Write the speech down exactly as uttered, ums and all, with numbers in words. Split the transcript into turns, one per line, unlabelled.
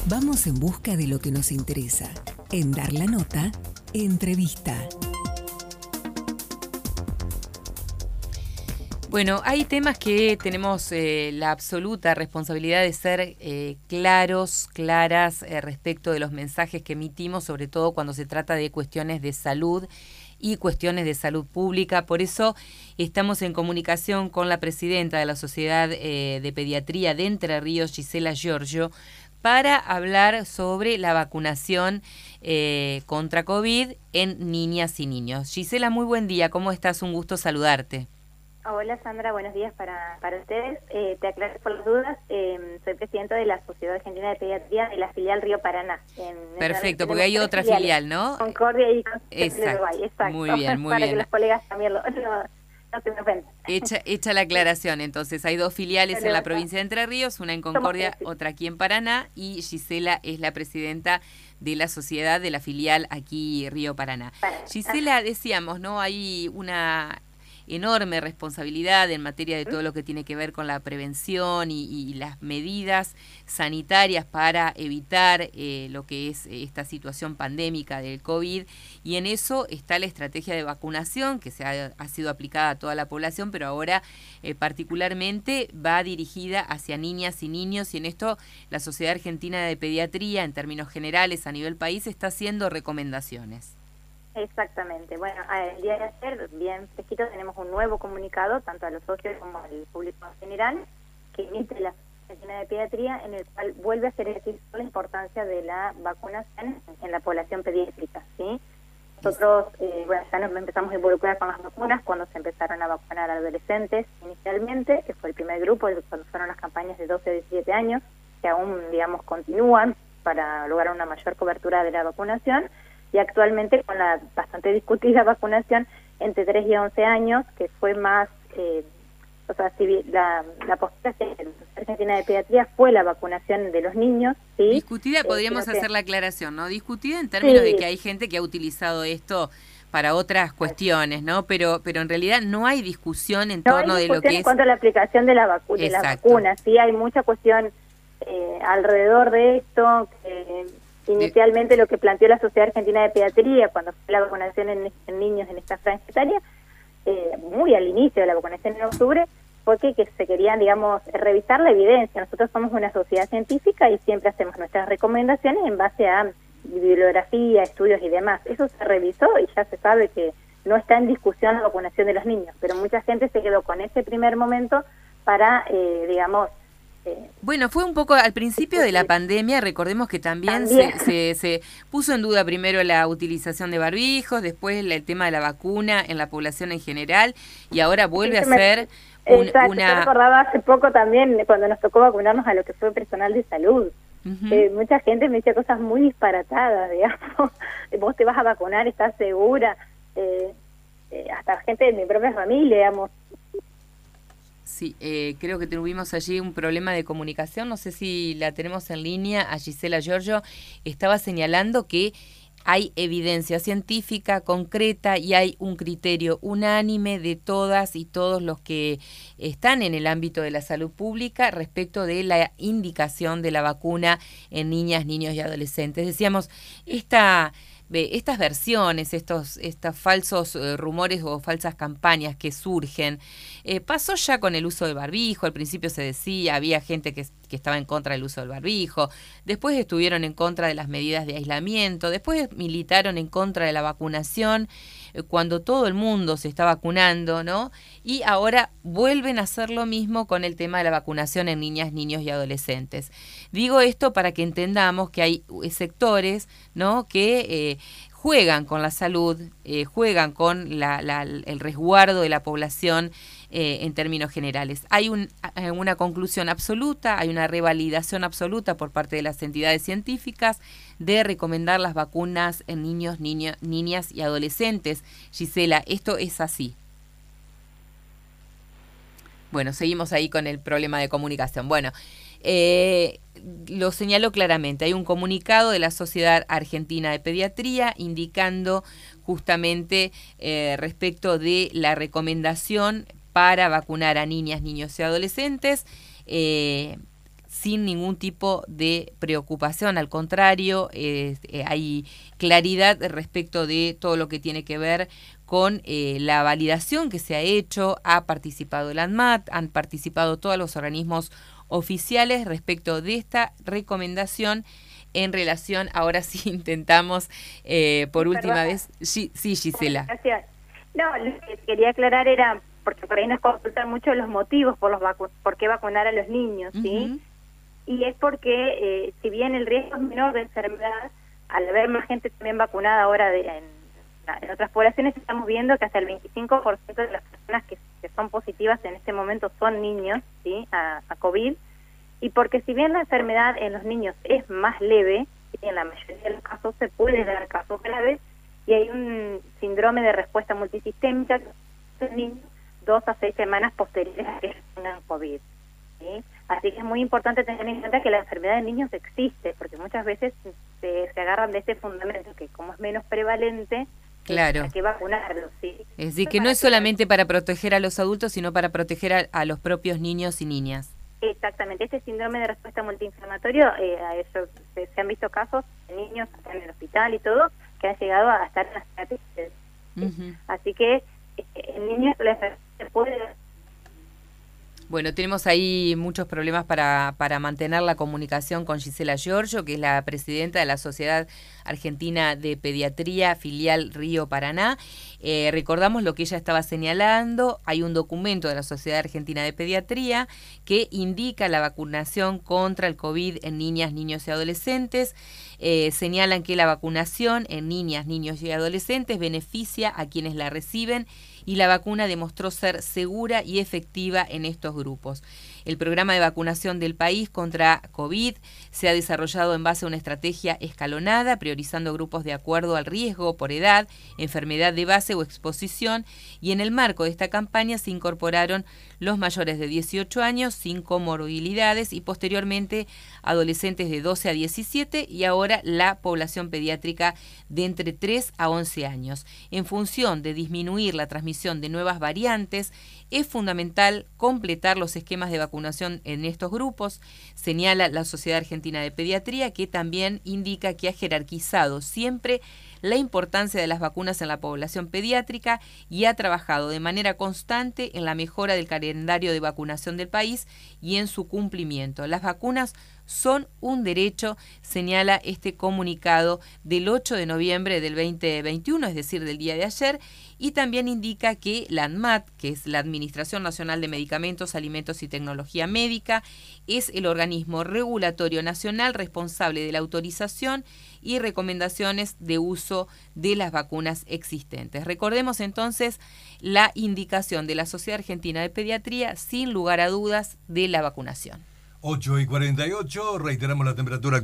Vamos en busca de lo que nos interesa. En Dar la Nota, entrevista.
Bueno, hay temas que tenemos eh, la absoluta responsabilidad de ser eh, claros, claras eh, respecto de los mensajes que emitimos, sobre todo cuando se trata de cuestiones de salud y cuestiones de salud pública. Por eso estamos en comunicación con la presidenta de la Sociedad eh, de Pediatría de Entre Ríos, Gisela Giorgio, para hablar sobre la vacunación eh, contra COVID en niñas y niños. Gisela, muy buen día. ¿Cómo estás? Un gusto saludarte.
Hola Sandra, buenos días para, para ustedes. Eh, te aclaro por las dudas, eh, soy presidenta de la Sociedad Argentina de Pediatría de la filial Río Paraná. En
Perfecto, porque hay otra filiales, filial, ¿no?
Concordia y
Exacto.
Uruguay, exacto.
Muy bien, muy
para
bien.
Para que los colegas también lo, no, no se me ofendan.
Hecha, hecha la aclaración, entonces hay dos filiales en la provincia de Entre Ríos, una en Concordia, otra aquí en Paraná, y Gisela es la presidenta de la sociedad de la filial aquí Río Paraná. Paraná. Gisela, decíamos, ¿no? Hay una enorme responsabilidad en materia de todo lo que tiene que ver con la prevención y, y las medidas sanitarias para evitar eh, lo que es esta situación pandémica del COVID, y en eso está la estrategia de vacunación que se ha, ha sido aplicada a toda la población, pero ahora eh, particularmente va dirigida hacia niñas y niños, y en esto la Sociedad Argentina de Pediatría, en términos generales a nivel país, está haciendo recomendaciones.
Exactamente. Bueno, el día de ayer, bien fresquito, tenemos un nuevo comunicado, tanto a los socios como al público en general, que emite la Argentina de Pediatría, en el cual vuelve a hacer decir la importancia de la vacunación en la población pediátrica, ¿sí? Nosotros, eh, bueno, ya nos empezamos a involucrar con las vacunas cuando se empezaron a vacunar a adolescentes inicialmente, que fue el primer grupo, cuando fueron las campañas de doce a diecisiete años, que aún, digamos, continúan para lograr una mayor cobertura de la vacunación, y actualmente con la bastante discutida vacunación entre tres y once años, que fue más, eh, o sea, si la, la postura de la Argentina de Pediatría fue la vacunación de los niños, ¿sí?
Discutida, podríamos eh, hacer que... la aclaración, ¿no? Discutida en términos sí. de que hay gente que ha utilizado esto para otras cuestiones, ¿no? Pero pero en realidad no hay discusión en torno
no hay
de lo que
en
es...
cuanto a la aplicación de la, vacu de la vacuna, sí, hay mucha cuestión eh, alrededor de esto, que... Inicialmente lo que planteó la Sociedad Argentina de Pediatría cuando fue la vacunación en, en niños en esta franja etaria, eh, muy al inicio de la vacunación en octubre, fue que, que se querían, digamos, revisar la evidencia. Nosotros somos una sociedad científica y siempre hacemos nuestras recomendaciones en base a bibliografía, estudios y demás. Eso se revisó y ya se sabe que no está en discusión la vacunación de los niños, pero mucha gente se quedó con ese primer momento para, eh, digamos,
Bueno, fue un poco al principio de la pandemia, recordemos que también, también. Se, se, se puso en duda primero la utilización de barbijos, después el tema de la vacuna en la población en general, y ahora vuelve sí, a ser un,
exacto,
una...
Yo recordaba hace poco también cuando nos tocó vacunarnos a lo que fue personal de salud. Uh-huh. eh, mucha gente me decía cosas muy disparatadas, digamos, vos te vas a vacunar, estás segura, eh, eh, hasta gente de mi propia familia, digamos.
Sí, eh, creo que tuvimos allí un problema de comunicación, no sé si la tenemos en línea, a Gisela Giorgio. Estaba señalando que hay evidencia científica concreta y hay un criterio unánime de todas y todos los que están en el ámbito de la salud pública respecto de la indicación de la vacuna en niñas, niños y adolescentes. Decíamos, esta... estas versiones, estos, estos falsos eh, rumores o falsas campañas que surgen, eh, pasó ya con el uso del barbijo. Al principio se decía, había gente que, que estaba en contra del uso del barbijo, después estuvieron en contra de las medidas de aislamiento, después militaron en contra de la vacunación, eh, cuando todo el mundo se está vacunando, ¿no? Y ahora vuelven a hacer lo mismo con el tema de la vacunación en niñas, niños y adolescentes. Digo esto para que entendamos que hay sectores, ¿no?, que eh, juegan con la salud, eh, juegan con la, la, el resguardo de la población eh, en términos generales. Hay un, una conclusión absoluta, hay una revalidación absoluta por parte de las entidades científicas de recomendar las vacunas en niños, niña, niñas y adolescentes. Gisela, ¿esto es así? Bueno, seguimos ahí con el problema de comunicación. Bueno, eh, lo señaló claramente, hay un comunicado de la Sociedad Argentina de Pediatría indicando justamente eh, respecto de la recomendación para vacunar a niñas, niños y adolescentes. Eh, sin ningún tipo de preocupación. Al contrario, eh, eh, hay claridad respecto de todo lo que tiene que ver con eh, la validación que se ha hecho. Ha participado el ANMAT, han participado todos los organismos oficiales respecto de esta recomendación en relación, ahora sí intentamos eh, por
sí,
última
perdón.
vez. Sí, sí, Gisela.
Gracias. No, lo que quería aclarar era, porque por ahí nos consultan mucho los motivos por los vacu por qué vacunar a los niños, ¿sí? Uh-huh. Y es porque, eh, si bien el riesgo es menor de enfermedad, al haber más gente también vacunada ahora de, en, en otras poblaciones, estamos viendo que hasta el veinticinco por ciento de las personas que, que son positivas en este momento son niños, ¿sí? A, a COVID. Y porque si bien la enfermedad en los niños es más leve, ¿sí? En la mayoría de los casos se puede dar casos graves, y hay un síndrome de respuesta multisistémica que en niños dos a seis semanas posteriores a que tengan COVID, ¿sí? Así que es muy importante tener en cuenta que la enfermedad en niños existe, porque muchas veces se, se agarran de ese fundamento que como es menos prevalente,
claro,
hay que vacunarlos, ¿sí?
Es decir, que no es solamente para proteger a los adultos, sino para proteger a, a los propios niños y niñas.
Exactamente, este síndrome de respuesta multiinflamatorio, eh, a eso se, se han visto casos de niños acá en el hospital y todo, que han llegado a estar en las terapias. Uh-huh. Así que eh, en niños la enfermedad se puede...
Bueno, tenemos ahí muchos problemas para, para mantener la comunicación con Gisela Giorgio, que es la presidenta de la Sociedad Argentina de Pediatría, filial Río Paraná. Eh, recordamos lo que ella estaba señalando. Hay un documento de la Sociedad Argentina de Pediatría que indica la vacunación contra el COVID en niñas, niños y adolescentes. Eh, señalan que la vacunación en niñas, niños y adolescentes beneficia a quienes la reciben y la vacuna demostró ser segura y efectiva en estos grupos. El programa de vacunación del país contra COVID se ha desarrollado en base a una estrategia escalonada, priorizando grupos de acuerdo al riesgo por edad, enfermedad de base o exposición, y en el marco de esta campaña se incorporaron los mayores de dieciocho años sin comorbilidades y posteriormente adolescentes de doce a diecisiete y ahora la población pediátrica de entre tres a once años. En función de disminuir la transmisión de nuevas variantes, es fundamental completar los esquemas de vacunación en estos grupos, señala la Sociedad Argentina de Pediatría, que también indica que ha jerarquizado siempre la importancia de las vacunas en la población pediátrica y ha trabajado de manera constante en la mejora del calendario de vacunación del país y en su cumplimiento. Las vacunas son un derecho, señala este comunicado del ocho de noviembre del veinte veintiuno, es decir, del día de ayer, y también indica que la ANMAT, que es la Administración Nacional de Medicamentos, Alimentos y Tecnología Médica, es el organismo regulatorio nacional responsable de la autorización y recomendaciones de uso de las vacunas existentes. Recordemos entonces la indicación de la Sociedad Argentina de Pediatría, sin lugar a dudas, de la vacunación.
ocho y cuarenta y ocho, reiteramos la temperatura.